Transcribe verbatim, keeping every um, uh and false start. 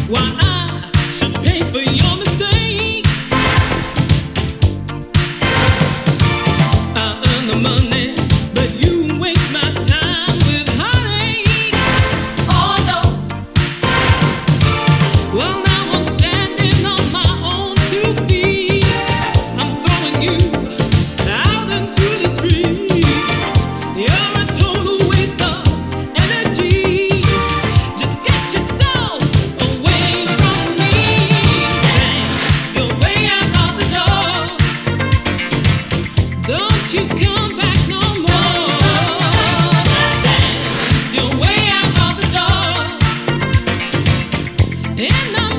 Why I should pay for your mistakes. I earn the money, but you waste my time with heartaches. Oh no. Well, now I'm standing on my own two feet. I'm throwing you out into the street. You're a total waste of energy. Just get yourself away from me. Dance your way out of the door. Don't you come back no more. Dance your way out of the door. And